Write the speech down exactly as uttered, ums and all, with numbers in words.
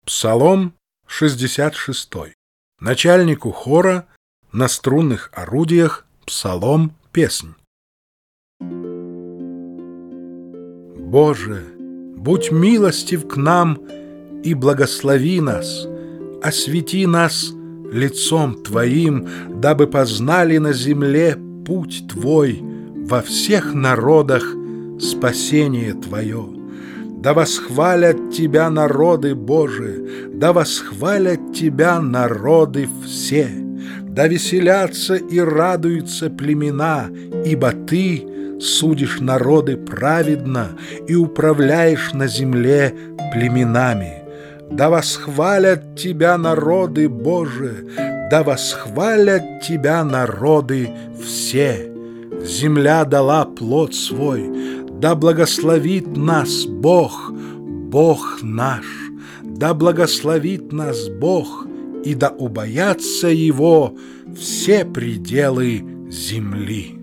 Псалом шестьдесят шесть. Начальнику хора на струнных орудиях псалом песнь. Боже, будь милостив к нам и благослови нас, освети нас лицом Твоим, дабы познали на земле путь Твой, во всех народах спасение Твое. Да восхвалят Тебя народы, Боже, да восхвалят Тебя народы все, да веселятся и радуются племена, ибо Ты судишь народы праведно и управляешь на земле племенами. Да восхвалят Тебя народы, Боже, да восхвалят Тебя народы все. Земля дала плод свой, да благословит нас Бог, Бог наш, да благословит нас Бог, и да убоятся Его все пределы земли.